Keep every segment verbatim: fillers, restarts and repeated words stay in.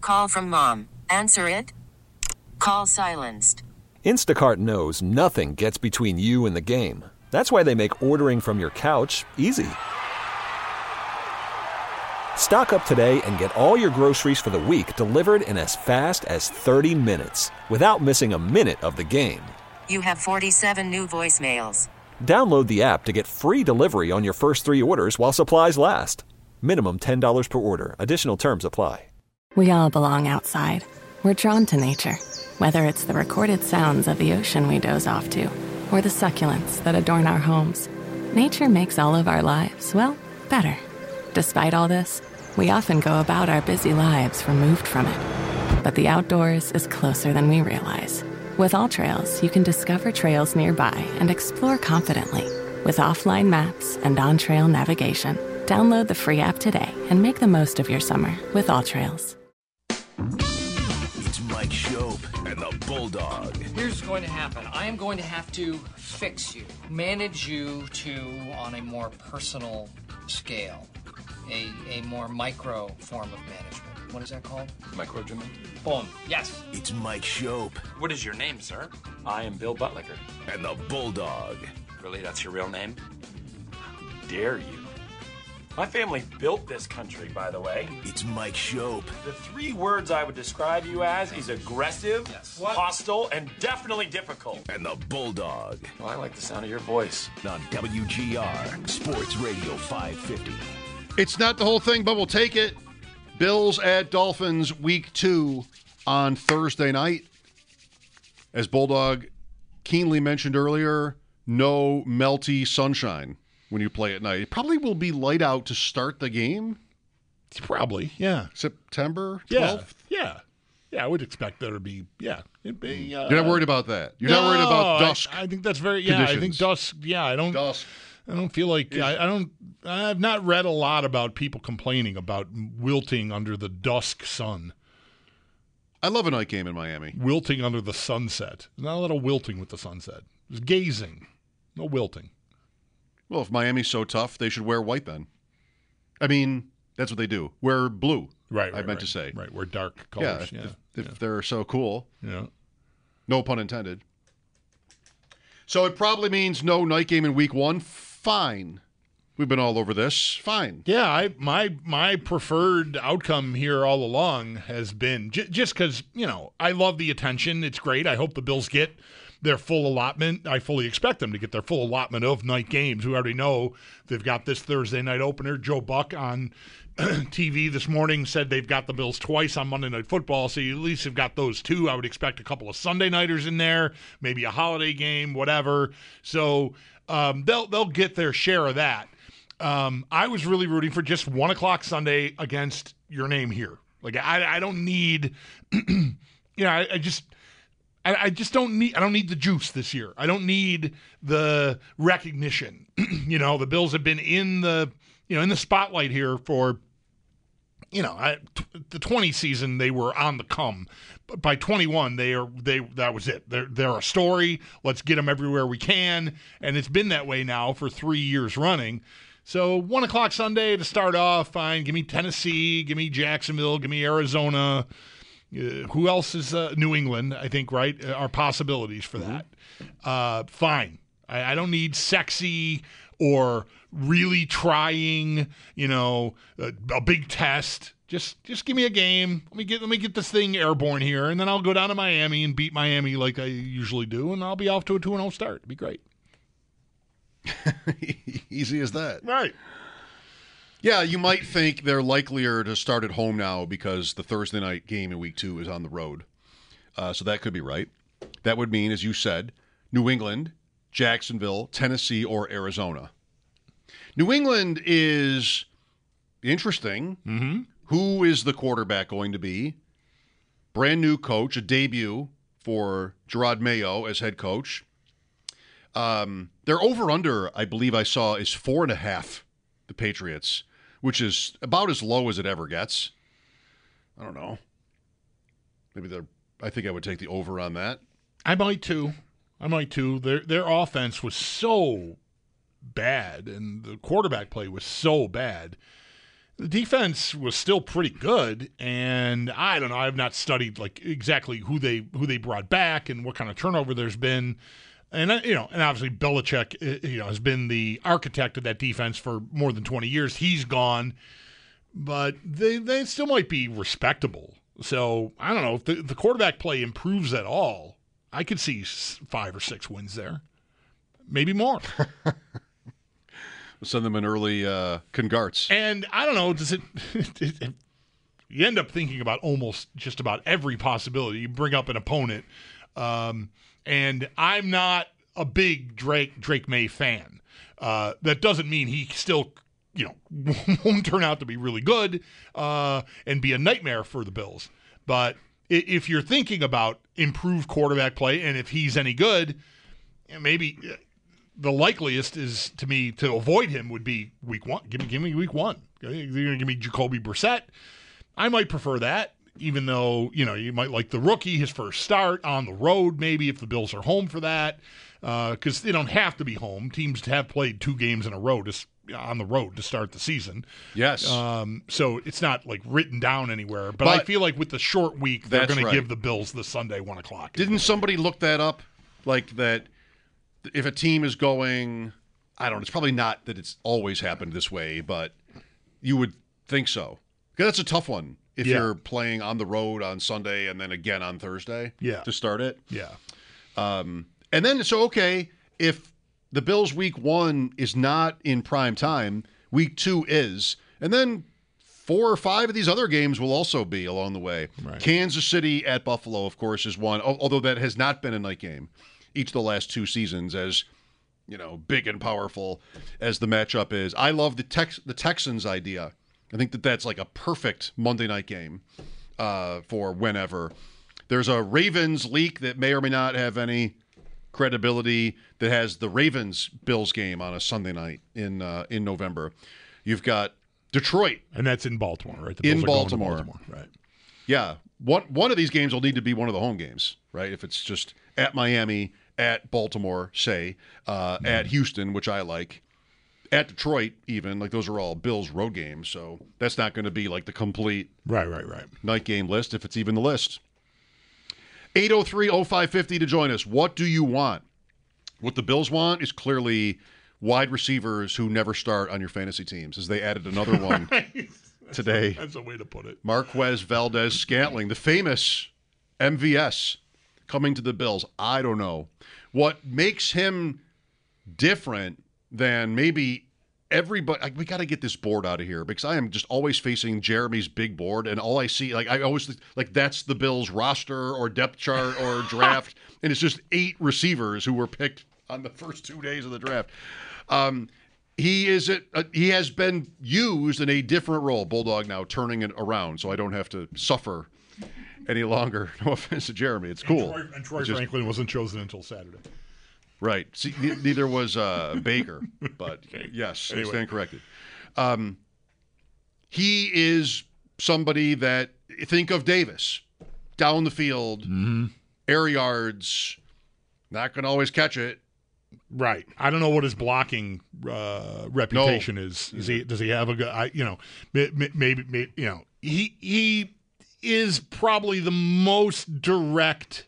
Call from mom. Answer it. Call silenced. Instacart knows nothing gets between you and the game. That's why they make ordering from your couch easy. Stock up today and get all your groceries for the week delivered in as fast as thirty minutes without missing a minute of the game. You have forty-seven new voicemails. Download the app to get free delivery on your first three orders while supplies last. Minimum ten dollars per order. Additional terms apply. We all belong outside. We're drawn to nature, whether it's the recorded sounds of the ocean we doze off to, or the succulents that adorn our homes. Nature makes all of our lives, well, better. Despite all this, we often go about our busy lives removed from it. But the outdoors is closer than we realize. With AllTrails, you can discover trails nearby and explore confidently. With offline maps and on-trail navigation, download the free app today and make the most of your summer with AllTrails. It's Mike Schopp and the Bulldog. Here's what's going to happen. I am going to have to fix you, manage you to on a more personal scale, a, a more micro form of management. What is that called? Microgymming. Boom. Yes. It's Mike Schopp. What is your name, sir? I am Bill Buttlicker. And the Bulldog. Really, that's your real name? How dare you? My family built this country, by the way. It's Mike Schopp. The three words I would describe you as is aggressive, yes. hostile, and definitely difficult. And the Bulldog. Well, I like the sound of your voice. On W G R, Sports Radio five fifty. It's not the whole thing, but we'll take it. Bills at Dolphins week two on Thursday night. As Bulldog keenly mentioned earlier, no melty sunshine when you play at night. It probably will be light out to start the game. Probably, yeah. September twelfth? Yeah, yeah. Yeah, I would expect there to be, yeah. It'd be, uh, You're not worried about that? You're no, not worried about dusk I, I think that's very, yeah, conditions. I think dusk, yeah, I don't. Dusk. I don't feel like, I, I don't, I've not read a lot about people complaining about wilting under the dusk sun. I love a night game in Miami. Wilting under the sunset. Not a lot of wilting with the sunset. There's gazing, no wilting. Well, if Miami's so tough, they should wear white then. I mean, that's what they do. Wear blue. Right, right I meant right, to say. Right, wear dark colors. Yeah, Yeah, if, if yeah. they're so cool. Yeah. No pun intended. So it probably means no night game in week one. Fine. We've been all over this. Fine. Yeah, I my my preferred outcome here all along has been j- just because, you know, I love the attention. It's great. I hope the Bills get their full allotment. I fully expect them to get their full allotment of night games. We already know they've got this Thursday night opener. Joe Buck on T V this morning said they've got the Bills twice on Monday Night Football, so you at least have got those two. I would expect a couple of Sunday nighters in there, maybe a holiday game, whatever. So um, they'll they'll get their share of that. Um, I was really rooting for just one o'clock Sunday against your name here. Like I, I don't need, you know, I, I just, I, I just don't need, I don't need the juice this year. I don't need the recognition. You know, the Bills have been in the, you know, in the spotlight here for, you know, I, t- the twenty season they were on the come. But by twenty-one, they are they that was it. They're they're a story. Let's get them everywhere we can, and it's been that way now for three years running. So one o'clock Sunday to start off, fine. Give me Tennessee, give me Jacksonville, give me Arizona. Uh, who else is uh, New England? I think right are possibilities for that. Uh, fine. I, I don't need sexy or really trying. You know, a, a big test. Just just give me a game. Let me get let me get this thing airborne here, and then I'll go down to Miami and beat Miami like I usually do, and I'll be off to a two and oh start. It'd be great. Easy as that. Right. Yeah, you might think they're likelier to start at home now because the Thursday night game in week two is on the road. Uh, so that could be right. That would mean, as you said, New England, Jacksonville, Tennessee, or Arizona. New England is interesting. Mm-hmm. Who is the quarterback going to be? Brand new coach, a debut for Gerard Mayo as head coach. Um, their over-under, I believe I saw, is four and a half, the Patriots, which is about as low as it ever gets. I don't know. Maybe they're, I think I would take the over on that. I might too. I might too. Their their offense was so bad, and the quarterback play was so bad The defense was still pretty good, and I don't know. I've not studied like exactly who they who they brought back and what kind of turnover there's been. And you know, and obviously Belichick, you know, has been the architect of that defense for more than twenty years. He's gone, but they they still might be respectable. So I don't know if the, the quarterback play improves at all. I could see five or six wins there, maybe more. We'll send them an early uh, congrats. And I don't know, does it, it? You end up thinking about almost just about every possibility. You bring up an opponent. Um, And I'm not a big Drake Drake May fan. Uh, that doesn't mean he still, you know, won't turn out to be really good uh, and be a nightmare for the Bills. But if you're thinking about improved quarterback play, and if he's any good, maybe the likeliest is to me to avoid him would be week one. Give me, give me week one. You're going to give me Jacoby Brissett. I might prefer that. Even though, you know, you might like the rookie, his first start on the road, maybe if the Bills are home for that, because uh, they don't have to be home. Teams have played two games in a row to, on the road to start the season. Yes. Um, so it's not like written down anywhere. But, but I feel like with the short week, they're going right. to give the Bills the Sunday one o'clock. Didn't somebody look that up? Like that if a team is going, I don't know, it's probably not that it's always happened this way, but you would think so. Because that's a tough one. If yeah. you're playing on the road on Sunday and then again on Thursday yeah. to start it. Yeah. Um, and then, so, okay, if the Bills' week one is not in prime time, week two is. And then four or five of these other games will also be along the way. Right. Kansas City at Buffalo, of course, is one, although that has not been a night game each of the last two seasons, as, you know, big and powerful as the matchup is. I love the Tex- the Texans idea. I think that that's like a perfect Monday night game uh, for whenever. There's a Ravens leak that may or may not have any credibility that has the Ravens-Bills game on a Sunday night in uh, in November. You've got Detroit. And that's in Baltimore, right? The in Bills are Baltimore. going to Baltimore. Right. Yeah. One, one of these games will need to be one of the home games, right? If it's just at Miami, at Baltimore, say, uh, mm-hmm. at Houston, which I like. At Detroit, even, like those are all Bills road games, so that's not going to be like the complete right, right, right. night game list, if it's even the list. eight oh three oh five fifty to join us. What do you want? What the Bills want is clearly wide receivers who never start on your fantasy teams, as they added another one today. That's a way to put it. Marquez Valdez-Scantling, the famous M V S, coming to the Bills. I don't know. What makes him different than maybe everybody, we got to get this board out of here because I am just always facing Jeremy's big board, and all I see, like I always think, like that's the Bills roster or depth chart or draft, and it's just eight receivers who were picked on the first two days of the draft. Um, he is a, uh, he has been used in a different role. Bulldog now turning it around, so I don't have to suffer any longer. No offense to Jeremy, it's cool. And Troy, and Troy just, Franklin wasn't chosen until Saturday. Right. See, neither was uh, Baker, but yes, anyway. I stand corrected. Um, he is somebody that, think of Davis, down the field, mm-hmm. air yards, not going to always catch it. Right. I don't know what his blocking uh, reputation no. is. Is he? Does he have a good? I, you know, maybe, maybe, you know, he he is probably the most direct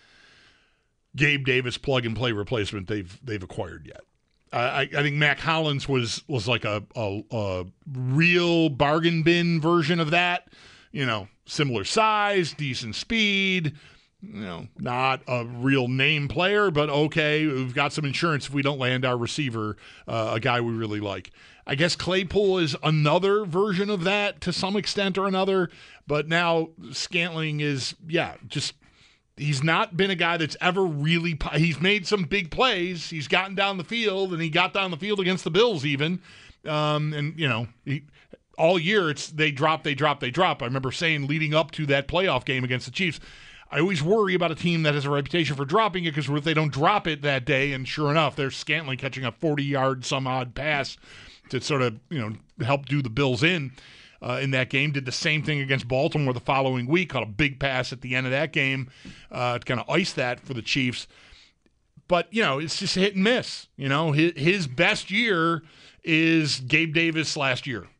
Gabe Davis plug-and-play replacement they've they've acquired yet. I, I think Mac Hollins was was like a, a a real bargain bin version of that. You know, similar size, decent speed. You know, not a real name player, but okay, we've got some insurance if we don't land our receiver, uh, a guy we really like. I guess Claypool is another version of that to some extent or another, but now Scantling is, yeah, just he's not been a guy that's ever really – he's made some big plays. He's gotten down the field, and he got down the field against the Bills even. Um, and, you know, he, all year it's they drop, they drop, they drop. I remember saying leading up to that playoff game against the Chiefs, I always worry about a team that has a reputation for dropping it because if they don't drop it that day, and sure enough, there's Scantling catching a forty-yard some odd pass to sort of, you know, help do the Bills in. Uh, in that game, did the same thing against Baltimore the following week, caught a big pass at the end of that game uh, to kind of ice that for the Chiefs. But, you know, it's just hit and miss. You know, his, his best year is Gabe Davis last year.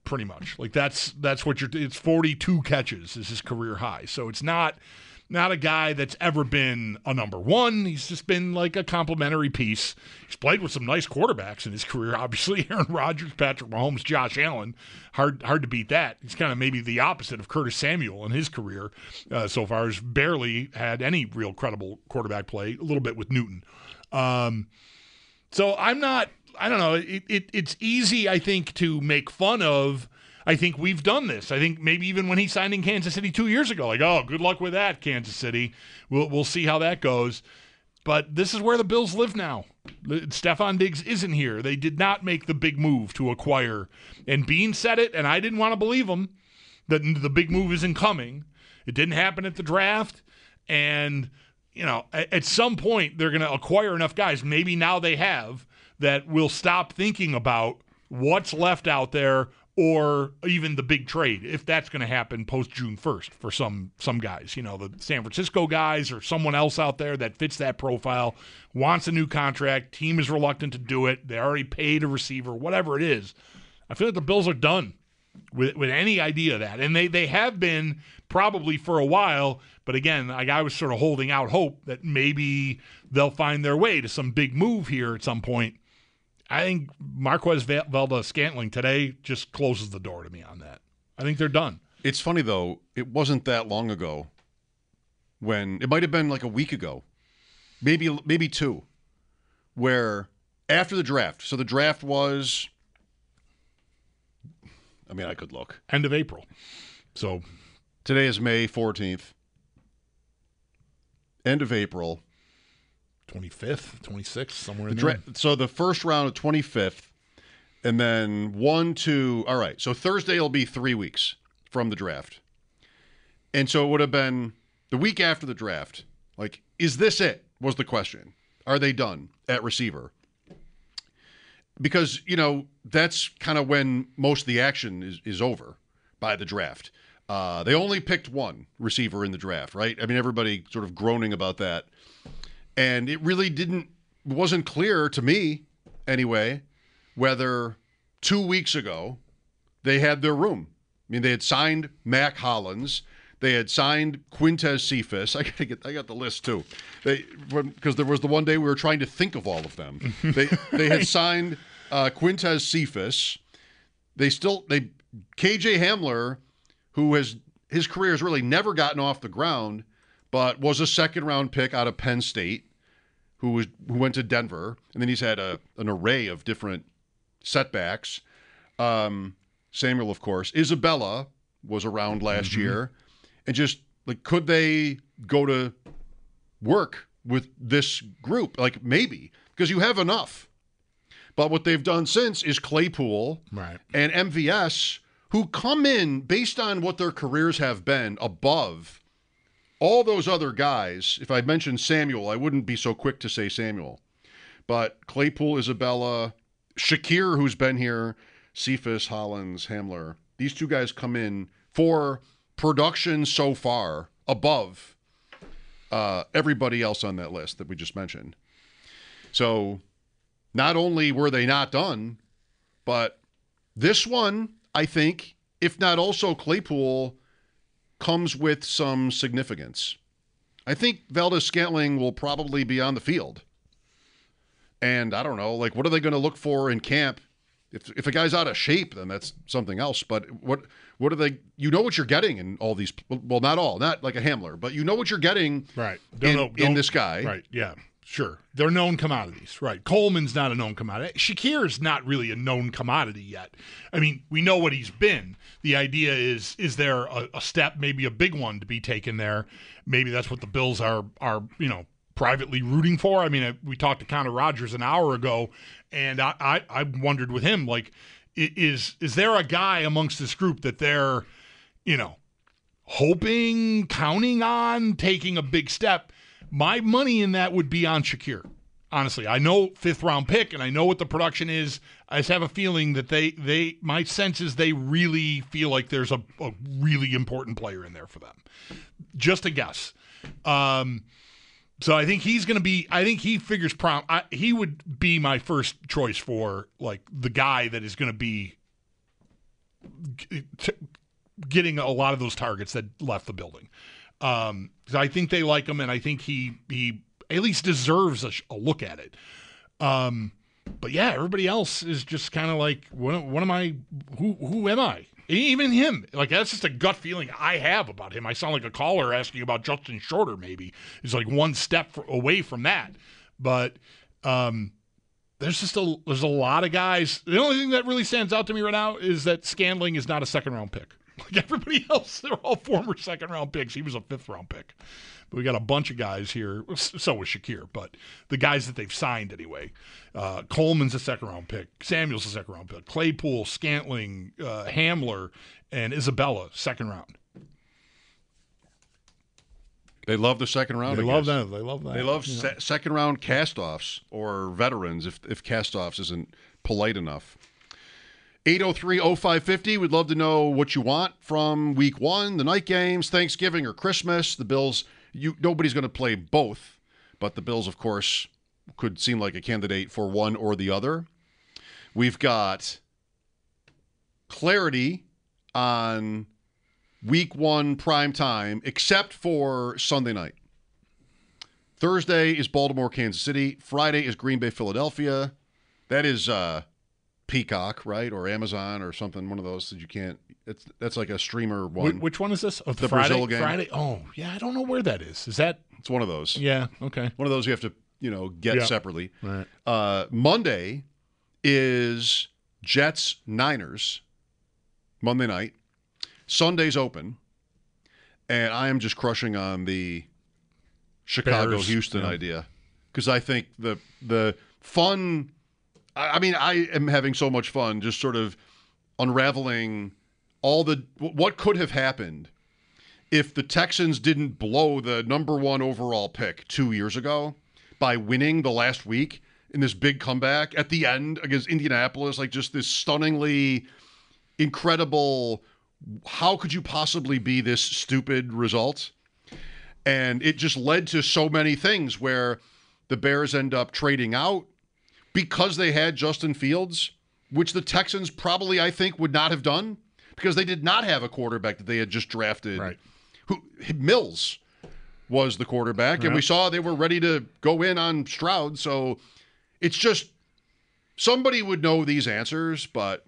pretty much. Like that's that's what you're. It's forty-two catches is his career high. So it's not not a guy that's ever been a number one. He's just been like a complimentary piece. He's played with some nice quarterbacks in his career. Obviously, Aaron Rodgers, Patrick Mahomes, Josh Allen. Hard hard to beat that. He's kind of maybe the opposite of Curtis Samuel in his career uh, so far. He's barely had any real credible quarterback play. A little bit with Newton. Um, so I'm not. I don't know. It, it, it's easy, I think, to make fun of. I think we've done this. I think maybe even when he signed in Kansas City two years ago, like, oh, good luck with that, Kansas City. We'll we'll see how that goes. But this is where the Bills live now. Stephon Diggs isn't here. They did not make the big move to acquire. And Bean said it, and I didn't want to believe him, that the big move isn't coming. It didn't happen at the draft. And, you know, at, at some point they're going to acquire enough guys. Maybe now they have. That will stop thinking about what's left out there or even the big trade, if that's going to happen post June first for some some guys. You know, the San Francisco guys or someone else out there that fits that profile, wants a new contract, team is reluctant to do it, they already paid a receiver, whatever it is. I feel like the Bills are done with with any idea of that. And they, they have been probably for a while, but again, like I was sort of holding out hope that maybe they'll find their way to some big move here at some point. I think Marquez Valdes-Scantling today just closes the door to me on that. I think they're done. It's funny, though. It wasn't that long ago when – it might have been like a week ago, maybe maybe two, where after the draft – so the draft was – I mean, I could look. End of April. So today is May fourteenth. End of April. twenty-fifth, twenty-sixth, somewhere in the there. Dra- so the first round of twenty-fifth, and then one, two, all right. So Thursday will be three weeks from the draft. And so it would have been the week after the draft. Like, is this it? Was the question. Are they done at receiver? Because, you know, that's kind of when most of the action is, is over by the draft. Uh, they only picked one receiver in the draft, right? I mean, everybody sort of groaning about that. And it really didn't, wasn't clear to me, anyway, whether two weeks ago they had their room. I mean, they had signed Mac Hollins. They had signed Quintez Cephus. I gotta get, I got the list too. They, because there was the one day we were trying to think of all of them. They, they had signed uh, Quintez Cephus. They still, they, K J Hamler, who has his career has really never gotten off the ground, but was a second-round pick out of Penn State, who was who went to Denver, and then he's had a an array of different setbacks. Um, Samuel, of course, Isabella was around last mm-hmm. year, and just like, could they go to work with this group? Like, maybe, because you have enough. But what they've done since is Claypool right. and M V S, who come in based on what their careers have been above all those other guys. If I mentioned Samuel, I wouldn't be so quick to say Samuel. But Claypool, Isabella, Shakir, who's been here, Cephus, Hollins, Hamler, these two guys come in for production so far above uh, everybody else on that list that we just mentioned. So not only were they not done, but this one, I think, if not also Claypool, comes with some significance. I think Valdes-Scantling will probably be on the field. And I don't know, like, what are they going to look for in camp? If if a guy's out of shape, then that's something else. But what what are they, you know what you're getting in all these, well, not all, not like a Hamler, but you know what you're getting right. in, know, in this guy. Right, yeah. Sure. They're known commodities, right? Coleman's not a known commodity. Shakir's not really a known commodity yet. I mean, we know what he's been. The idea is, is there a, a step, maybe a big one to be taken there? Maybe that's what the Bills are, are you know, privately rooting for. I mean, we talked to Connor Rogers an hour ago, and I, I, I wondered with him, like, is is there a guy amongst this group that they're, you know, hoping, counting on, taking a big step? My money in that would be on Shakir. Honestly, I know fifth round pick, and I know what the production is. I just have a feeling that they, they my sense is they really feel like there's a, a really important player in there for them. Just a guess. Um, so I think he's going to be, I think he figures prom, I, he would be my first choice for like the guy that is going to be g- t- getting a lot of those targets that left the building. Um, 'cause I think they like him, and I think he he at least deserves a, sh- a look at it. Um, but yeah, everybody else is just kind of like, what, what am I? Who who am I? Even him, like that's just a gut feeling I have about him. I sound like a caller asking about Justin Shorter. Maybe he's like one step for, away from that, but um, there's just a there's a lot of guys. The only thing that really stands out to me right now is that Scandling is not a second round pick. Like everybody else, they're all former second round picks. He was a fifth round pick. But we got a bunch of guys here. So was Shakir, but the guys that they've signed anyway. Uh, Coleman's a second round pick. Samuel's a second round pick. Claypool, Scantling, uh, Hamler, and Isabella, second round. They love the second round. They I love guess. that. They love that. They love you se- know. second round castoffs or veterans if if castoffs isn't polite enough. eight oh three oh five fifty. We'd love to know what you want from week one, the night games, Thanksgiving or Christmas. The Bills, you nobody's going to play both, but the Bills, of course, could seem like a candidate for one or the other. We've got clarity on week one prime time, except for Sunday night. Thursday is Baltimore, Kansas City. Friday is Green Bay, Philadelphia. That is uh, Peacock, right? Or Amazon or something, one of those that you can't. It's, that's like a streamer one. Wh- Which one is this? Oh, the, The Friday, Brazil game. Friday. Oh, yeah. I don't know where that is. Is that? It's one of those. Yeah. Okay. One of those you have to, you know, get Yeah. separately. Right. Uh, Monday is Jets, Niners, Monday night. Sunday's open. And I am just crushing on the Chicago-Houston yeah. idea. Because I think the the fun, I, I mean, I am having so much fun just sort of unraveling all the, what could have happened if the Texans didn't blow the number one overall pick two years ago by winning the last week in this big comeback at the end against Indianapolis, like just this stunningly incredible, how could you possibly be this stupid result? And it just led to so many things where the Bears end up trading out because they had Justin Fields, which the Texans probably, I think, would not have done because they did not have a quarterback that they had just drafted. Right. Who Mills was the quarterback, and Right. we saw they were ready to go in on Stroud. So it's just somebody would know these answers, but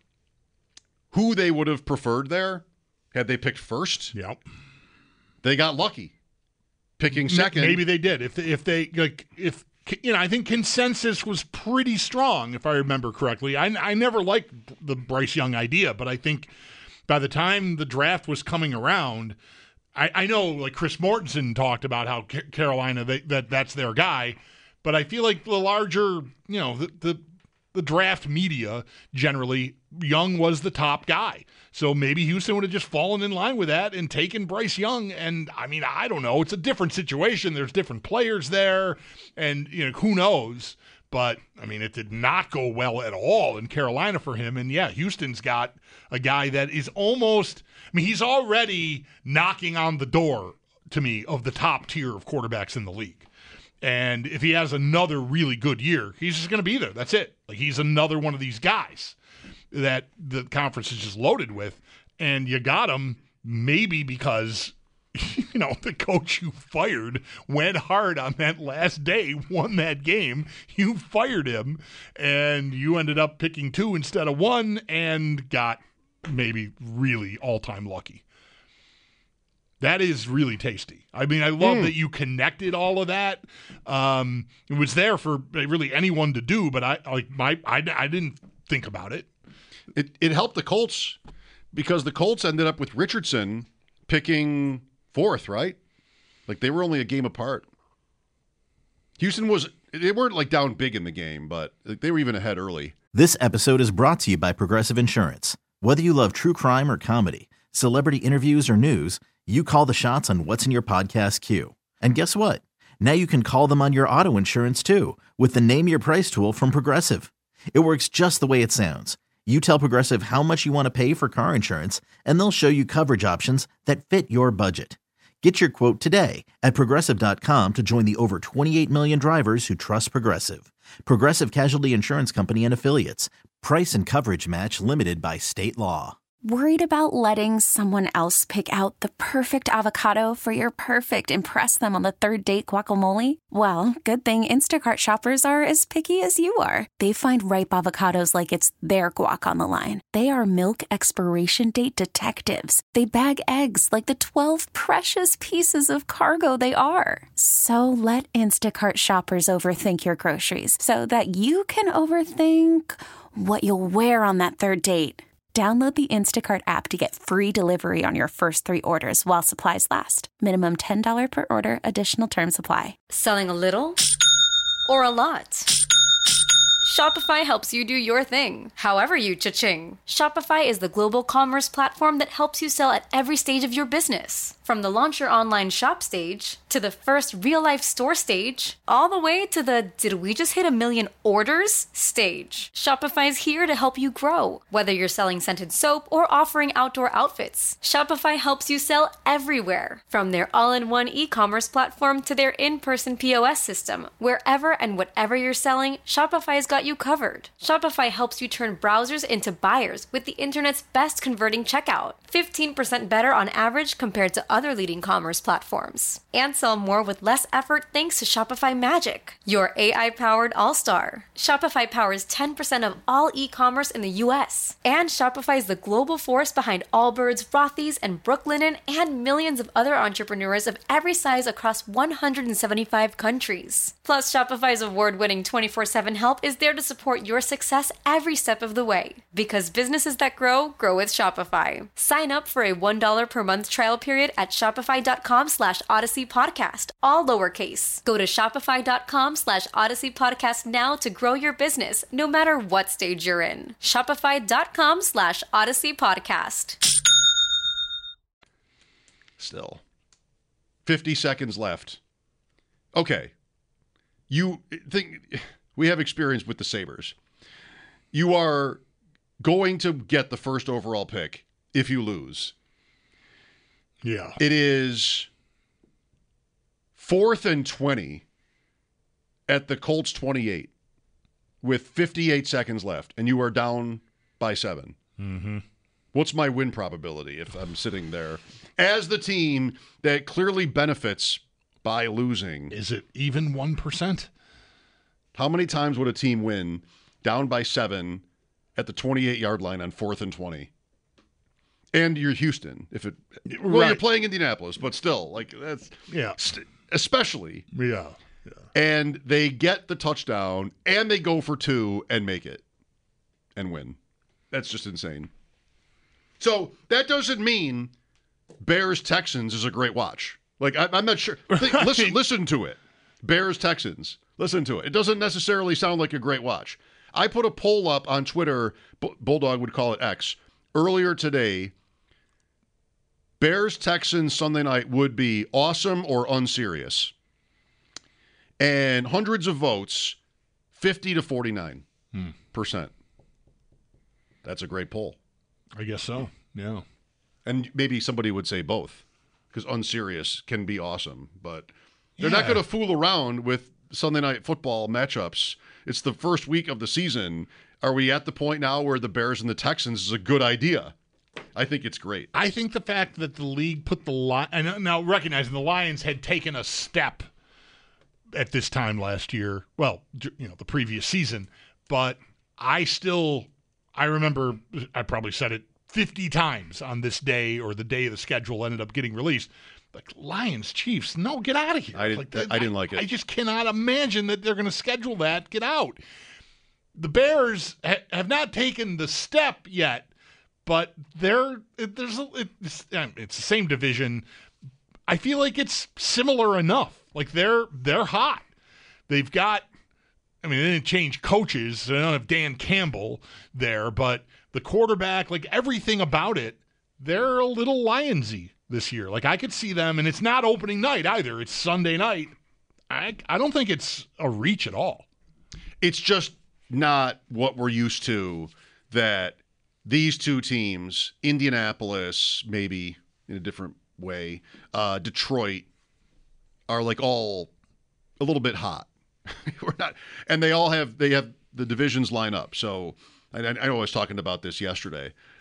who they would have preferred there had they picked first, Yep. they got lucky picking second. Maybe they did. If they, if they like if you know, I think consensus was pretty strong, if I remember correctly. I I never liked the Bryce Young idea, but I think by the time the draft was coming around, I, I know like Chris Mortensen talked about how Ca- Carolina they, that that's their guy, but I feel like the larger you know the the the draft media generally, Young was the top guy. So maybe Houston would have just fallen in line with that and taken Bryce Young. And I mean, I don't know. It's a different situation. There's different players there, and you know who knows. But I mean, it did not go well at all in Carolina for him. And yeah, Houston's got a guy that is almost. I mean, he's already knocking on the door to me of the top tier of quarterbacks in the league. And if he has another really good year, he's just going to be there. That's it. Like he's another one of these guys that the conference is just loaded with. And you got him maybe because, you know, the coach you fired went hard on that last day, won that game. You fired him, and you ended up picking two instead of one and got maybe really all-time lucky. That is really tasty. I mean, I love mm. that you connected all of that. Um, it was there for really anyone to do, but I like my I, I didn't think about it. It it helped the Colts because the Colts ended up with Richardson picking fourth, right? Like they were only a game apart. Houston was they weren't like down big in the game, but they were even ahead early. This episode is brought to you by Progressive Insurance. Whether you love true crime or comedy, celebrity interviews or news, you call the shots on what's in your podcast queue. And guess what? Now you can call them on your auto insurance too with the Name Your Price tool from Progressive. It works just the way it sounds. You tell Progressive how much you want to pay for car insurance, and they'll show you coverage options that fit your budget. Get your quote today at Progressive dot com to join the over twenty-eight million drivers who trust Progressive. Progressive Casualty Insurance Company and Affiliates. Price and coverage match limited by state law. Worried about letting someone else pick out the perfect avocado for your perfect impress them on the third date guacamole? Well, good thing Instacart shoppers are as picky as you are. They find ripe avocados like it's their guac on the line. They are milk expiration date detectives. They bag eggs like the twelve precious pieces of cargo they are. So let Instacart shoppers overthink your groceries so that you can overthink what you'll wear on that third date. Download the Instacart app to get free delivery on your first three orders while supplies last. Minimum ten dollars per order. Additional terms apply. Selling a little or a lot? Shopify helps you do your thing, however you cha-ching. Shopify is the global commerce platform that helps you sell at every stage of your business. From the launch your online shop stage, to the first real-life store stage, all the way to the did we just hit a million orders stage. Shopify's here to help you grow. Whether you're selling scented soap or offering outdoor outfits, Shopify helps you sell everywhere. From their all-in-one e-commerce platform to their in-person P O S system, wherever and whatever you're selling, Shopify's got you covered. Shopify helps you turn browsers into buyers with the internet's best converting checkout. fifteen percent better on average compared to other leading commerce platforms. And sell more with less effort thanks to Shopify Magic, your A I-powered all-star. Shopify powers ten percent of all e-commerce in the U S. And Shopify is the global force behind Allbirds, Rothy's, and Brooklinen, and millions of other entrepreneurs of every size across one hundred seventy-five countries. Plus, Shopify's award-winning twenty-four seven help is there to support your success every step of the way. Because businesses that grow, grow with Shopify. Sign up for a one dollar per month trial period at shopify.com slash Odyssey Podcast, all lowercase. Go to shopify.com slash Odyssey Podcast now to grow your business, no matter what stage you're in. Shopify.com slash Odyssey Podcast. Still. fifty seconds left. Okay. You think we have experience with the Sabres. You are going to get the first overall pick if you lose. Yeah. It is fourth and twenty at the Colts twenty-eight with fifty-eight seconds left, and you are down by seven. Mm-hmm. What's my win probability if I'm sitting there as the team that clearly benefits by losing? Is it even one percent? How many times would a team win down by seven at the twenty-eight-yard line on fourth and twenty? And you're Houston. If it well, right. You're playing Indianapolis, but still, like that's yeah, st- especially yeah, yeah. And they get the touchdown, and they go for two and make it and win. That's just insane. So that doesn't mean Bears Texans is a great watch. Like I, I'm not sure. Think, right. Listen, listen to it. Bears Texans. Listen to it. It doesn't necessarily sound like a great watch. I put a poll up on Twitter. B- Bulldog would call it X earlier today. Bears Texans Sunday night would be awesome or unserious. And hundreds of votes, fifty to forty-nine percent. That's a great poll. I guess so, yeah. And maybe somebody would say both, because unserious can be awesome. But they're yeah. not going to fool around with Sunday night football matchups. It's the first week of the season. Are we at the point now where the Bears and the Texans is a good idea? I think it's great. I think the fact that the league put the Lions, and now recognizing the Lions had taken a step at this time last year, well, you know, the previous season, but I still, I remember, I probably said it fifty times on this day or the day the schedule ended up getting released. Like, Lions, Chiefs, no, get out of here. I, like that, I didn't like it. I just cannot imagine that they're going to schedule that. Get out. The Bears ha- have not taken the step yet. But they're, there's a, it's, it's the same division. I feel like it's similar enough. Like they're they're hot. They've got, I mean, they didn't change coaches. So they don't have Dan Campbell there, but the quarterback, like everything about it, they're a little Lionsy this year. Like I could see them, and it's not opening night either. It's Sunday night. I I don't think it's a reach at all. It's just not what we're used to that these two teams, Indianapolis, maybe in a different way, uh, Detroit, are like all a little bit hot. We're not, and they all have they have the divisions line up. So I, I know I was talking about this yesterday.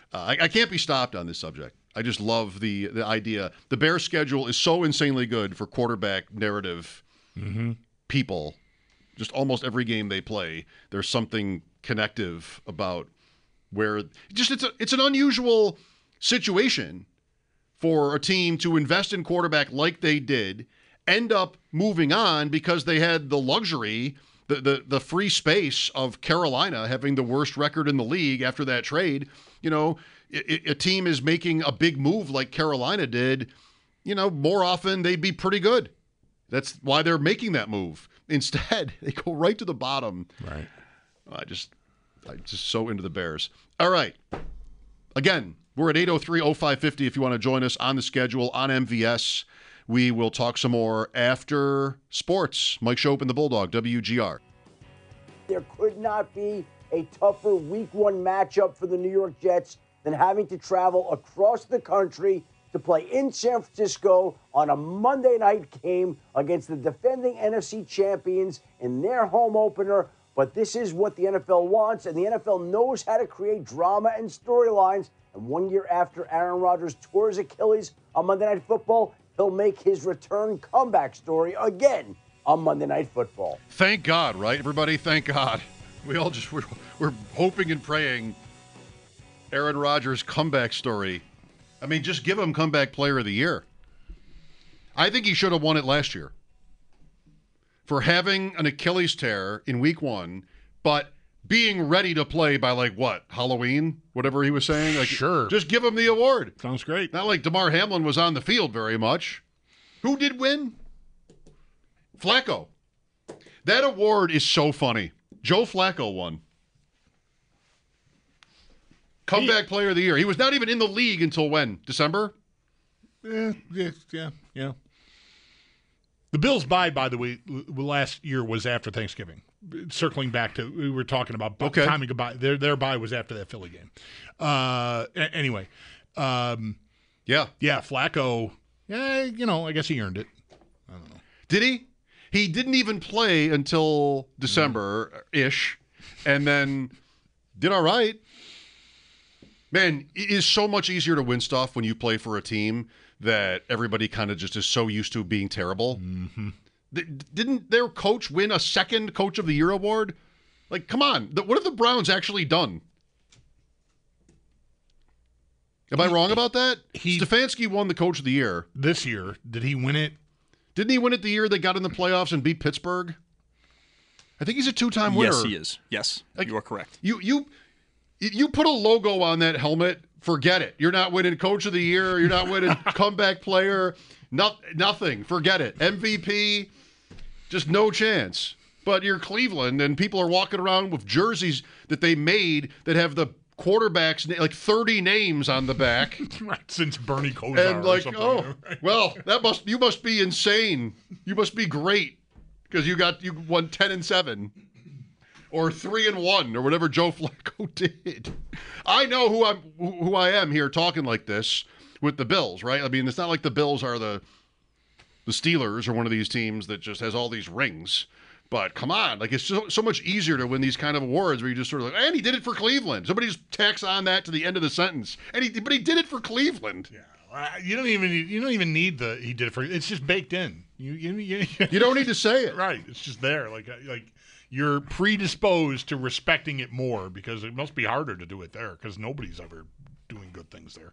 Uh, I, I can't be stopped on this subject. I just love the the idea. The Bears' schedule is so insanely good for quarterback narrative mm-hmm. people. Just almost every game they play, there's something connective about where just it's a, it's an unusual situation for a team to invest in quarterback like they did, end up moving on because they had the luxury, the the, the free space of Carolina having the worst record in the league after that trade. You know, a, a team is making a big move like Carolina did, you know, more often they'd be pretty good. That's why they're making that move. Instead, they go right to the bottom. Right. I just, I'm just so into the Bears. All right. Again, we're at eight oh three oh five fifty if you want to join us on the schedule on M V S. We will talk some more after sports. Mike Schopp and the Bulldog, W G R. There could not be a tougher week one matchup for the New York Jets than having to travel across the country to play in San Francisco on a Monday night game against the defending N F C champions in their home opener. But this is what the N F L wants, and the N F L knows how to create drama and storylines. And one year after Aaron Rodgers tore his Achilles on Monday Night Football, he'll make his return comeback story again on Monday Night Football. Thank God, right, everybody? Thank God. We all just, we're, we're hoping and praying Aaron Rodgers' comeback story. I mean, just give him comeback player of the year. I think he should have won it last year for having an Achilles tear in week one, but being ready to play by, like, what, Halloween? Whatever he was saying? Like, sure. Just give him the award. Sounds great. Not like DeMar Hamlin was on the field very much. Who did win? Flacco. That award is so funny. Joe Flacco won. Comeback he, player of the year. He was not even in the league until when? December? Yeah, yeah, yeah, yeah. The Bills' bye, by the way, last year was after Thanksgiving. Circling back to, we were talking about okay. timing goodbye. Their their bye was after that Philly game. Uh, anyway, um, yeah, yeah, Flacco. Yeah, you know, I guess he earned it. I don't know. Did he? He didn't even play until December ish, and then did all right. Man, it is so much easier to win stuff when you play for a team that everybody kind of just is so used to being terrible. Mm-hmm. Didn't their coach win a second Coach of the Year award? Like, come on. What have the Browns actually done? Am I wrong about that? He, Stefanski won the Coach of the Year. This year. Did he win it? Didn't he win it the year they got in the playoffs and beat Pittsburgh? I think he's a two-time winner. Yes, he is. Yes, like, you are correct. You you you put a logo on that helmet, forget it. You're not winning Coach of the Year. You're not winning Comeback Player. No, nothing. Forget it. M V P, just no chance. But you're Cleveland, and people are walking around with jerseys that they made that have the quarterbacks, like thirty names on the back. Right, since Bernie Kosar and like, or something. Oh, well, that must you must be insane. You must be great because you got you won ten and seven. Or three and one, or whatever Joe Flacco did. I know who I'm, who I am here talking like this with the Bills, right? I mean, it's not like the Bills are the the Steelers or one of these teams that just has all these rings. But come on, like it's so, so much easier to win these kind of awards where you just sort of like, and he did it for Cleveland. Somebody just tacks on that to the end of the sentence, and he, but he did it for Cleveland. Yeah, you don't even you don't even need the he did it for. It's just baked in. You you you, you don't need to say it. Right, it's just there. Like like. You're predisposed to respecting it more because it must be harder to do it there because nobody's ever doing good things there.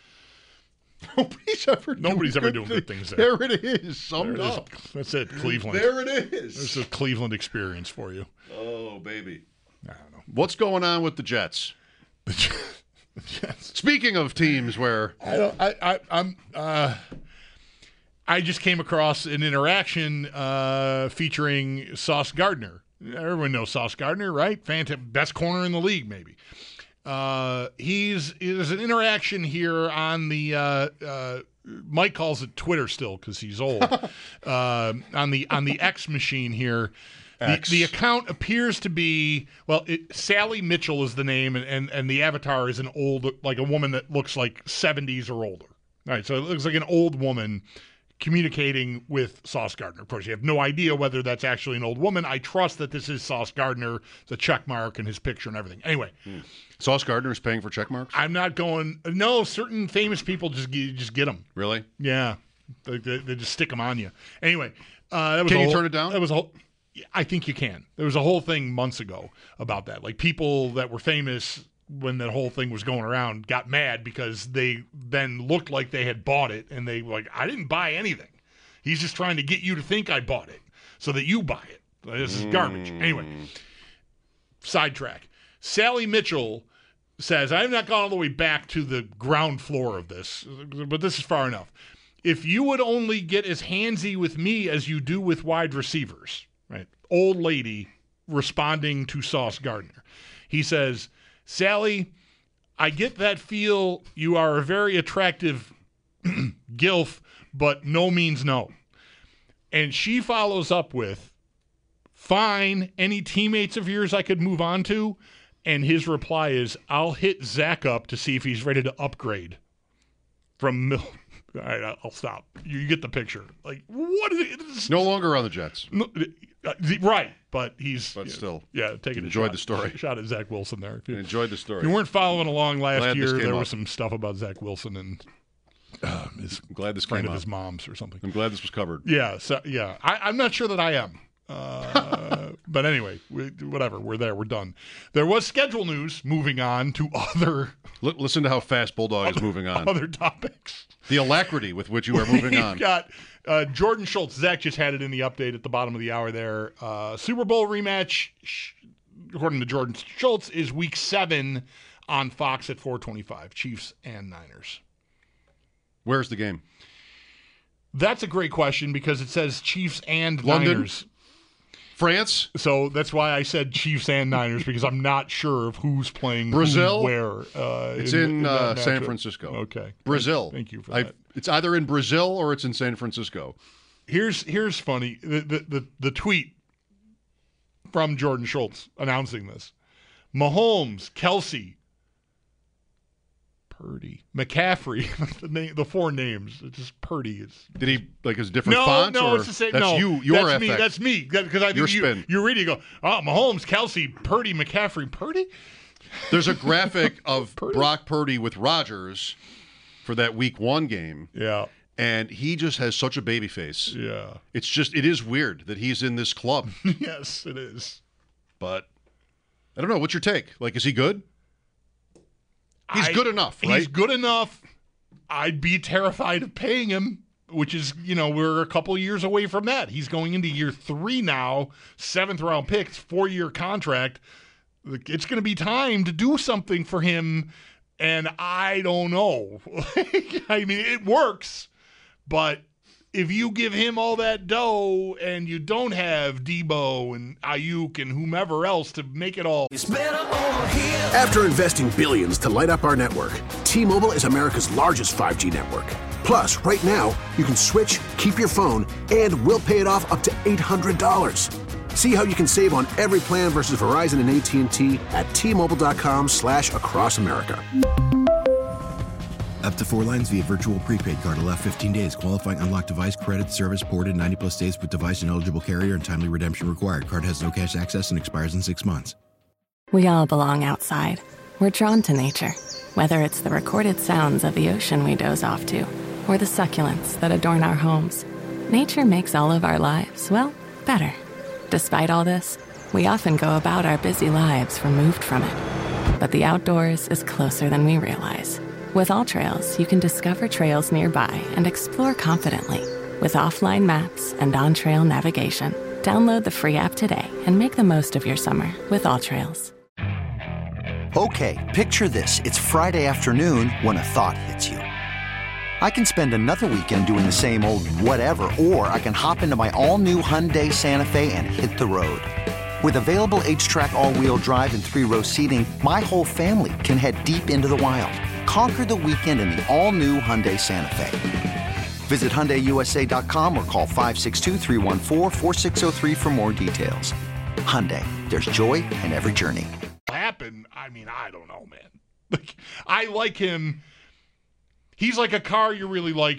Nobody's ever nobody's doing ever good doing things. good things there. There it is, summed there it up. Is. That's it, Cleveland. There it is. This is a Cleveland experience for you. Oh, baby. I don't know. What's going on with the Jets? The Jets. Speaking of teams where I don't, I, I, I'm. Uh, I just came across an interaction uh, featuring Sauce Gardner. Everyone knows Sauce Gardner, right? Fantastic, best corner in the league, maybe. Uh, he's there's an interaction here on the uh, uh, Mike calls it Twitter still because he's old. uh, on the on the X machine here, the, the account appears to be well. It, Sally Mitchell is the name, and, and and the avatar is an old, like a woman that looks like seventies or older. All right, so it looks like an old woman communicating with Sauce Gardner. Of course, you have no idea whether that's actually an old woman. I trust that this is Sauce Gardner, the check mark and his picture and everything. Anyway. Hmm. Sauce Gardner is paying for check marks? I'm not going, no, certain famous people just, just get them. Really? Yeah. They, they, they just stick them on you. Anyway. Uh, that was can you whole, turn it down? That was a whole, I think you can. There was a whole thing months ago about that. Like people that were famous when that whole thing was going around got mad because they then looked like they had bought it, and they were like, I didn't buy anything. He's just trying to get you to think I bought it so that you buy it. This is garbage. Mm. Anyway, sidetrack. Sally Mitchell says, I have not gone all the way back to the ground floor of this, but this is far enough. If you would only get as handsy with me as you do with wide receivers, right? Old lady responding to Sauce Gardner. He says, Sally, I get that feel you are a very attractive gilf, but no means no. And she follows up with, fine, any teammates of yours I could move on to? And his reply is, I'll hit Zach up to see if he's ready to upgrade from Mil- All right, I'll stop. You get the picture. Like, what is it? It's, no longer on the Jets. No, uh, right, but he's... But still. Know, yeah, taking enjoyed a shot, the story. Shot at Zach Wilson there. If you, enjoyed the story. If you weren't following along last glad year, there up. was some stuff about Zach Wilson and uh, his I'm glad this friend came of up. his mom's or something. I'm glad this was covered. Yeah, so, yeah. I, I'm not sure that I am. Uh, but anyway, we, whatever. We're there. We're done. There was schedule news. Moving on to other. L- listen to how fast Bulldog other, is moving on. Other topics. The alacrity with which you are moving We've on. Got uh, Jordan Schultz. Zach just had it in the update at the bottom of the hour there. Uh, Super Bowl rematch, according to Jordan Schultz, is week seven on Fox at four twenty-five. Chiefs and Niners. Where's the game? That's a great question because it says Chiefs and London? Niners. France? So that's why I said Chiefs and Niners because I'm not sure of who's playing Brazil? who where. Uh, it's in, in, in uh, San matchup. Francisco. Okay. Brazil. Thank you for I've, that. It's either in Brazil or it's in San Francisco. Here's here's funny. The, the, the, the tweet from Jordan Schultz announcing this. Mahomes, Kelsey, Purdy, McCaffrey, the name, the four names. It's just Purdy. Is Did he like his different no, fonts? no, or it's the same. That's no, you. Your that's me. F X. That's me. Because I think Your you, spin. you read it, you go, oh, Mahomes, Kelsey, Purdy, McCaffrey, Purdy. There's a graphic of Purdy? Brock Purdy with Rodgers for that Week One game. Yeah. And he just has such a baby face. Yeah. It's just, it is weird that he's in this club. Yes, it is. But I don't know. What's your take? Like, is he good? He's I, good enough, right? He's good enough. I'd be terrified of paying him, which is, you know, we're a couple years away from that. He's going into year three now, seventh round pick, four-year contract. It's going to be time to do something for him, and I don't know. I mean, it works, but if you give him all that dough and you don't have Debo and Ayuk and whomever else to make it all. After investing billions to light up our network, T-Mobile is America's largest five G network. Plus, right now, you can switch, keep your phone, and we'll pay it off up to eight hundred dollars. See how you can save on every plan versus Verizon and A T and T at T-Mobile.com slash across America. Up to four lines via virtual prepaid card. Allow fifteen days. Qualifying unlocked device credit service ported ninety plus days with device and eligible carrier and timely redemption required. Card has no cash access and expires in six months. We all belong outside. We're drawn to nature. Whether it's the recorded sounds of the ocean we doze off to, or the succulents that adorn our homes, nature makes all of our lives, well, better. Despite all this, we often go about our busy lives removed from it. But the outdoors is closer than we realize. With AllTrails, you can discover trails nearby and explore confidently. With offline maps and on-trail navigation, download the free app today and make the most of your summer with AllTrails. Okay, picture this. It's Friday afternoon when a thought hits you. I can spend another weekend doing the same old whatever, or I can hop into my all-new Hyundai Santa Fe and hit the road. With available H-Track all-wheel drive and three-row seating, my whole family can head deep into the wild. Conquer the weekend in the all-new Hyundai Santa Fe. Visit Hyundai U S A dot com or call five six two, three one four, four six zero three for more details. Hyundai, there's joy in every journey. Happen, I mean, I don't know, man. Like, I like him. He's like a car you really like,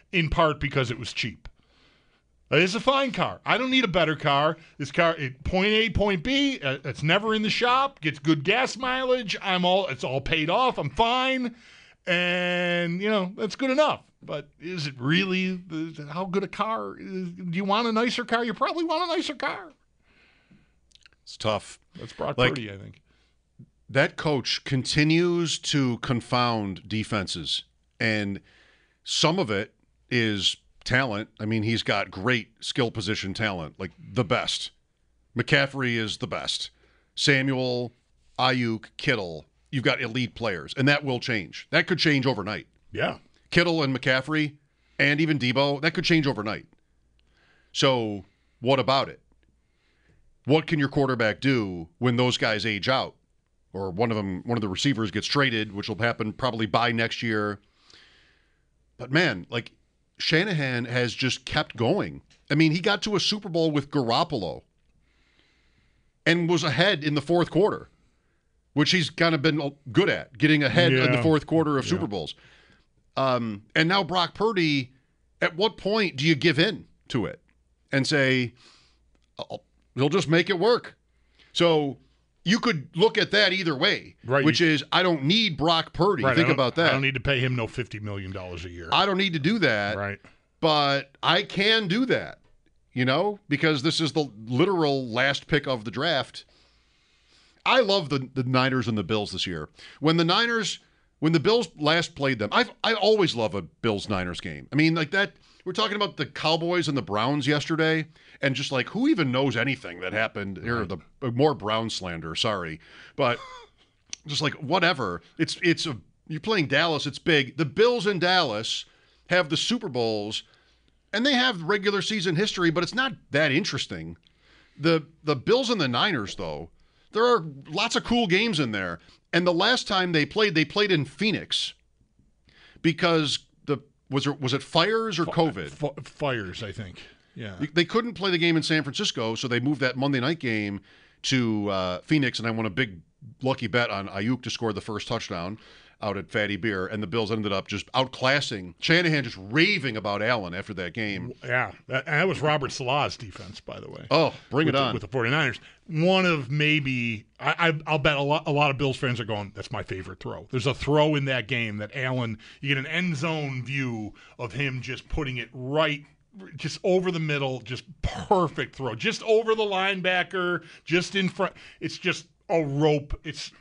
in part because it was cheap. It's a fine car. I don't need a better car. This car, it, point A, point B, uh, it's never in the shop, gets good gas mileage. I'm all, it's all paid off. I'm fine. And, you know, that's good enough. But is it really, how good a car? Is, do you want a nicer car? You probably want a nicer car. It's tough. That's Brock like, Purdy, I think. That coach continues to confound defenses. And some of it is talent. I mean, he's got great skill position talent, like the best. McCaffrey is the best. Samuel, Ayuk, Kittle, you've got elite players, and that will change. That could change overnight. Yeah. Kittle and McCaffrey, and even Debo, that could change overnight. So what about it? What can your quarterback do when those guys age out? Or one of them, one of the receivers gets traded, which will happen probably by next year. But man, like, Shanahan has just kept going. I mean, he got to a Super Bowl with Garoppolo and was ahead in the fourth quarter, which he's kind of been good at, getting ahead yeah. in the fourth quarter of yeah. Super Bowls. Um, and now Brock Purdy, at what point do you give in to it and say, oh, he'll just make it work? So you could look at that either way, right. which is, I don't need Brock Purdy. Right. Think about that. I don't need to pay him no fifty million dollars a year. I don't need to do that. Right. But I can do that, you know, because this is the literal last pick of the draft. I love the, the Niners and the Bills this year. When the Niners, when the Bills last played them, I've, I always love a Bills-Niners game. I mean, like that, we're talking about the Cowboys and the Browns yesterday, and just like, who even knows anything that happened here? The more Brown slander, sorry. But just like, whatever. It's, it's a, you're playing Dallas, it's big. The Bills in Dallas have the Super Bowls, and they have regular season history, but it's not that interesting. The the Bills and the Niners, though, there are lots of cool games in there. And the last time they played, they played in Phoenix because the was it was it fires or COVID? F- fires, I think. Yeah. They couldn't play the game in San Francisco, so they moved that Monday night game to uh, Phoenix, and I won a big lucky bet on Ayuk to score the first touchdown out at Fatty Beer, and the Bills ended up just outclassing Shanahan, just raving about Allen after that game. Yeah, that, and that was Robert Salah's defense, by the way. Oh, bring it the, on. With the 49ers. One of maybe, I, I, I'll bet a lot, a lot of Bills fans are going, that's my favorite throw. There's a throw in that game that Allen, you get an end zone view of him just putting it right, just over the middle, just perfect throw. Just over the linebacker, just in front. It's just a rope. It's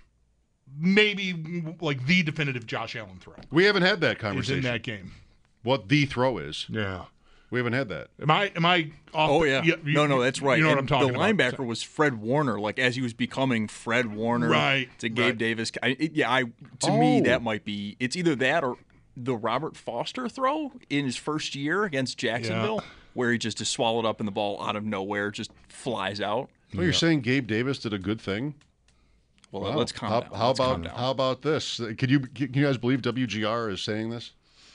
maybe like the definitive Josh Allen throw. We haven't had that conversation. It's in that game. What the throw is. Yeah. We haven't had that. Am I Am I off? Oh, yeah. You, you, no, no, that's right. You know and what I'm talking the about. The linebacker was Fred Warner, like as he was becoming Fred Warner right, to Gabe right. Davis. I, it, yeah, I to oh. me, that might be, it's either that or the Robert Foster throw in his first year against Jacksonville, yeah. where he just is swallowed up and the ball out of nowhere just flies out. Well, you're yeah. saying Gabe Davis did a good thing? Well, wow. let's calm how, down. How let's about calm down. how about this? Can you can you guys believe W G R is saying this?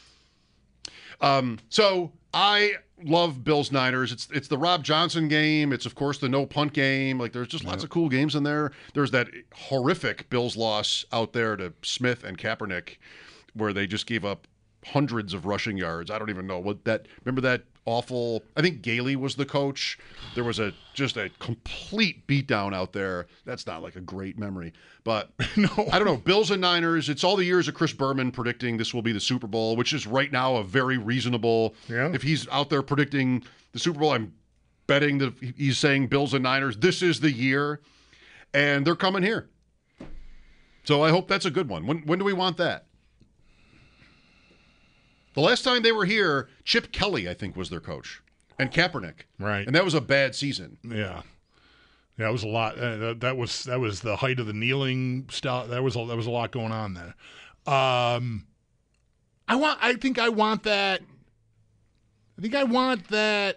Um, so I love Bills Niners. It's it's the Rob Johnson game. It's of course the no punt game. Like there's just lots yep. of cool games in there. There's that horrific Bills loss out there to Smith and Kaepernick, where they just gave up hundreds of rushing yards. I don't even know what that. Remember that awful? I think Gailey was the coach. There was a just a complete beatdown out there. That's not like a great memory, but no. I don't know. Bills and Niners. It's all the years of Chris Berman predicting this will be the Super Bowl, which is right now a very reasonable. Yeah. If he's out there predicting the Super Bowl, I'm betting that he's saying Bills and Niners. This is the year, and they're coming here. So I hope that's a good one. When when do we want that? The last time they were here, Chip Kelly, I think, was their coach, and Kaepernick. Right. And that was a bad season. Yeah. Yeah, it was a lot. Uh, that, that was that was the height of the kneeling stuff. That was a, that was a lot going on there. Um, I want. I think I want that. I think I want that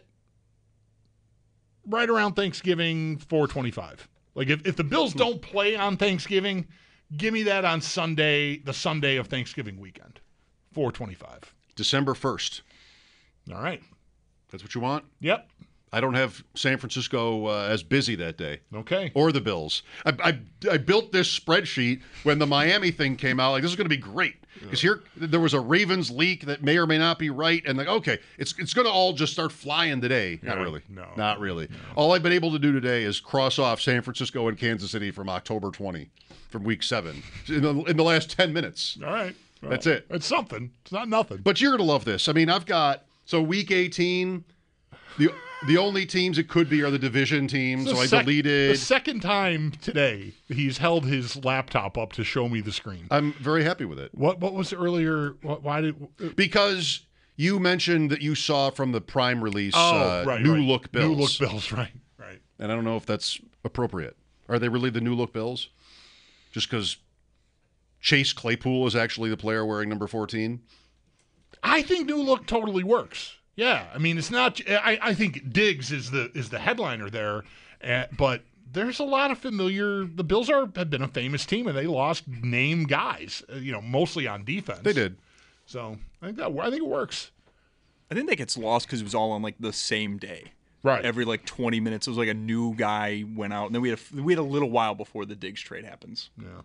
right around Thanksgiving, four twenty-five. Like if, if the Bills don't play on Thanksgiving, give me that on Sunday, the Sunday of Thanksgiving weekend, four twenty-five. December first. All right. That's what you want? Yep. I don't have San Francisco uh, as busy that day. Okay. Or the Bills. I, I, I built this spreadsheet when the Miami thing came out. Like, this is going to be great. Because here, there was a Ravens leak that may or may not be right. And like, okay, it's it's going to all just start flying today. Not Yeah, really. no. Not really. No. All I've been able to do today is cross off San Francisco and Kansas City from October twentieth, from week seven, in the, in the last ten minutes. All right. Well, That's it. It's something. It's not nothing. But you're going to love this. I mean, I've got, so week eighteen, the the only teams it could be are the division teams, The so I sec- deleted. The second time today, he's held his laptop up to show me the screen. I'm very happy with it. What What was earlier? What, why did? Because you mentioned that you saw from the Prime release Oh, uh, right, New right. Look Bills. New Look Bills, right, right. And I don't know if that's appropriate. Are they really the New Look Bills? Just because Chase Claypool is actually the player wearing number fourteen? I think New Look totally works. Yeah, I mean, it's not. I, I think Diggs is the is the headliner there, uh, but there's a lot of familiar. The Bills are have been a famous team, and they lost name guys. Uh, you know, mostly on defense. They did. So I think that I think it works. I think that gets lost because it was all on like the same day. Right. Every like twenty minutes, it was like a new guy went out, and then we had a, we had a little while before the Diggs trade happens. Yeah.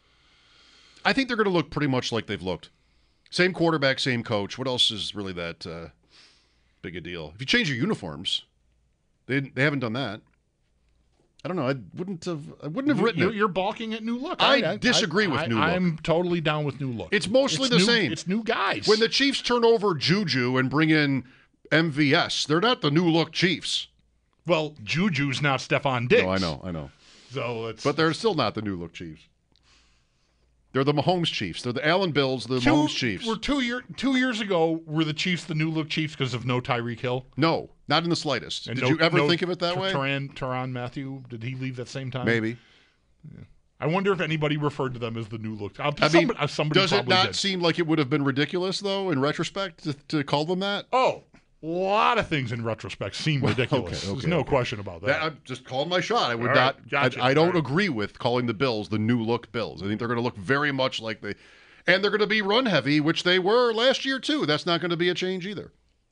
I think they're going to look pretty much like they've looked. Same quarterback, same coach. What else is really that uh, big a deal? If you change your uniforms, they they haven't done that. I don't know. I wouldn't have. I wouldn't have written you're, it. You're balking at New Look. I, I disagree I, with I, New Look. I'm totally down with New Look. It's mostly it's the new, same. It's new guys. When the Chiefs turn over Juju and bring in M V S, they're not the New Look Chiefs. Well, Juju's not Stephon Diggs. No, I know, I know. So it's but they're still not the New Look Chiefs. They're the Mahomes Chiefs. They're the Allen Bills. The two, Mahomes Chiefs. Were two year two years ago were the Chiefs the New Look Chiefs because of no Tyreek Hill? No, not in the slightest. And Did no, you ever no think of it that Ter- way? Teran, Teron Matthew, did he leave that same time? Maybe. Yeah. I wonder if anybody referred to them as the New Look. Uh, I somebody, mean, uh, somebody does it probably not did. seem like it would have been ridiculous, though, in retrospect, to, to call them that? Oh, a lot of things in retrospect seem ridiculous. okay, okay, There's no okay. question about that. That, I'm just calling my shot. I would All not. right, gotcha. I, I don't All right. agree with calling the Bills the New Look Bills. I think they're going to look very much like they, and they're going to be run heavy, which they were last year too. That's not going to be a change either.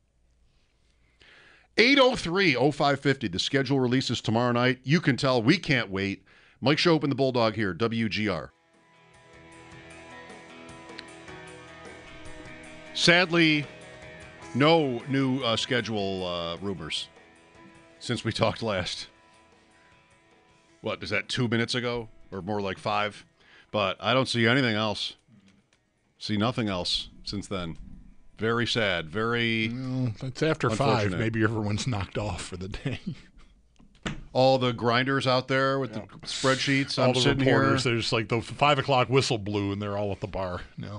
eight oh three oh five fifty. The schedule releases tomorrow night. You can tell we can't wait. Mike Shope and the Bulldog here, W G R. Sadly, no new uh, schedule uh, rumors since we talked last. What, is that two minutes ago? Or more like five? But I don't see anything else. See nothing else since then. Very sad. Very Well, it's after five. unfortunate. Maybe everyone's knocked off for the day. All the grinders out there with the spreadsheets. All I'm the sitting reporters, here. there's like the five o'clock whistle blew and they're all at the bar. No.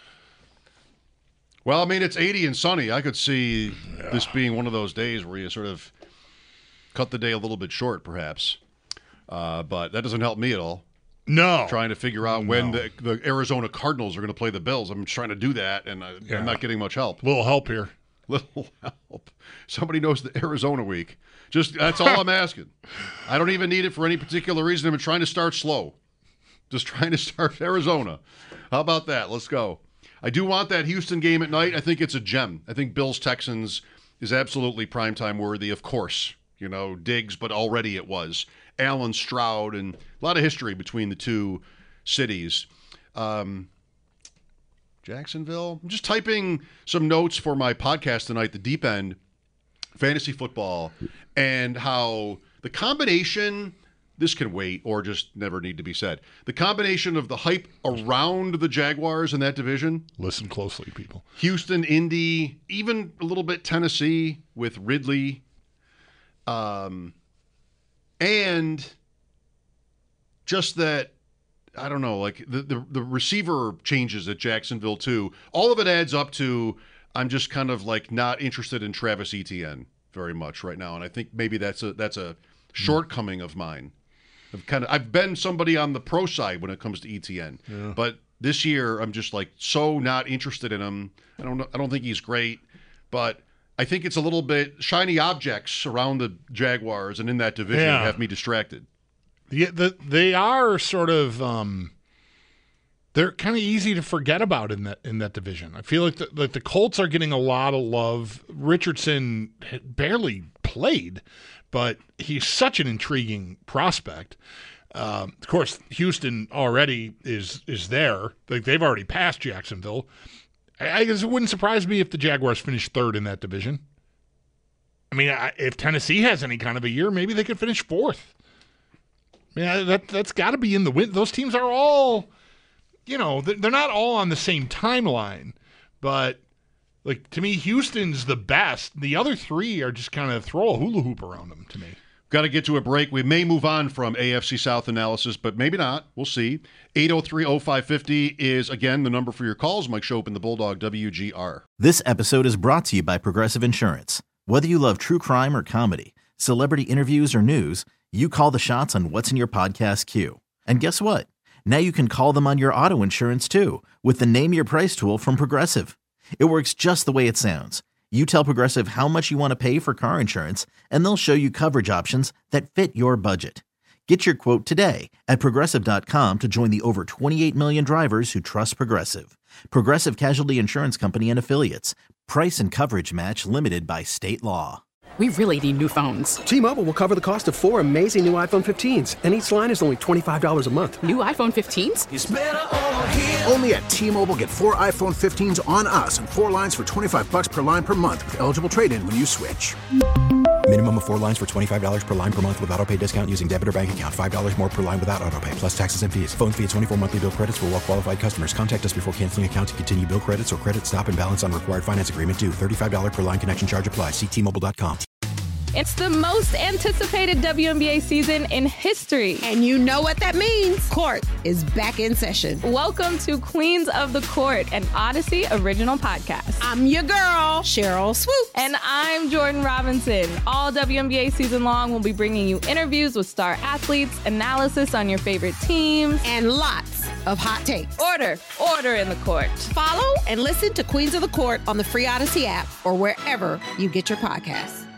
Well, I mean, it's eighty and sunny. I could see yeah. this being one of those days where you sort of cut the day a little bit short, perhaps. Uh, but that doesn't help me at all. No. Trying to figure out when No. the, the Arizona Cardinals are going to play the Bills. I'm trying to do that, and I, Yeah. I'm not getting much help. Little help here. Little help. Somebody knows the Arizona week. Just that's all I'm asking. I don't even need it for any particular reason. I'm trying to start slow. Just trying to start Arizona. How about that? Let's go. I do want that Houston game at night. I think it's a gem. I think Bills-Texans is absolutely primetime worthy, of course. You know, Diggs, but already it was. Allen, Stroud, and a lot of history between the two cities. Um, Jacksonville. I'm just typing some notes for my podcast tonight, The Deep End, fantasy football, and how the combination, this can wait or just never need to be said, the combination of the hype around the Jaguars in that division. Listen closely, people. Houston, Indy, even a little bit Tennessee with Ridley. Um, and just that, I don't know, like the, the, the receiver changes at Jacksonville too. All of it adds up to I'm just kind of like not interested in Travis Etienne very much right now. And I think maybe that's a that's a shortcoming of mine. I've kind of I've been somebody on the pro side when it comes to Etienne. Yeah. But this year I'm just like so not interested in him. I don't know, I don't think he's great, but I think it's a little bit shiny objects around the Jaguars and in that division Yeah. have me distracted. Yeah, the, they are sort of um, they're kind of easy to forget about in that in that division. I feel like the, like the Colts are getting a lot of love. Richardson barely played, but he's such an intriguing prospect. Um, of course, Houston already is is there. Like, they've already passed Jacksonville. I, I guess it wouldn't surprise me if the Jaguars finish third in that division. I mean, I, if Tennessee has any kind of a year, maybe they could finish fourth. I mean, that, that's got to be in the win. Those teams are all, you know, they're not all on the same timeline, but like, to me, Houston's the best. The other three are just kind of throw a hula hoop around them to me. Got to get to a break. We may move on from A F C South analysis, but maybe not. We'll see. eight oh three oh five five oh is, again, the number for your calls. Mike Schopp and the Bulldog, W G R. This episode is brought to you by Progressive Insurance. Whether you love true crime or comedy, celebrity interviews or news, you call the shots on what's in your podcast queue. And guess what? Now you can call them on your auto insurance, too, with the Name Your Price tool from Progressive. It works just the way it sounds. You tell Progressive how much you want to pay for car insurance, and they'll show you coverage options that fit your budget. Get your quote today at Progressive dot com to join the over twenty-eight million drivers who trust Progressive. Progressive Casualty Insurance Company and Affiliates. Price and coverage match limited by state law. We really need new phones. T-Mobile will cover the cost of four amazing new iPhone fifteens, and each line is only twenty-five dollars a month. New iPhone fifteens? It's better over here. Only at T-Mobile, get four iPhone fifteens on us and four lines for twenty-five dollars per line per month with eligible trade-in when you switch. Minimum of four lines for twenty-five dollars per line per month with autopay discount using debit or bank account. five dollars more per line without autopay, plus taxes and fees. Phone fee at twenty-four monthly bill credits for well-qualified customers. Contact us before canceling account to continue bill credits or credit stop and balance on required finance agreement due. thirty-five dollars per line connection charge applies. See T Mobile dot com. It's the most anticipated W N B A season in history. And you know what that means. Court is back in session. Welcome to Queens of the Court, an Odyssey original podcast. I'm your girl, Cheryl Swoops. And I'm Jordan Robinson. All W N B A season long, we'll be bringing you interviews with star athletes, analysis on your favorite teams, and lots of hot takes. Order, order in the court. Follow and listen to Queens of the Court on the free Odyssey app or wherever you get your podcasts.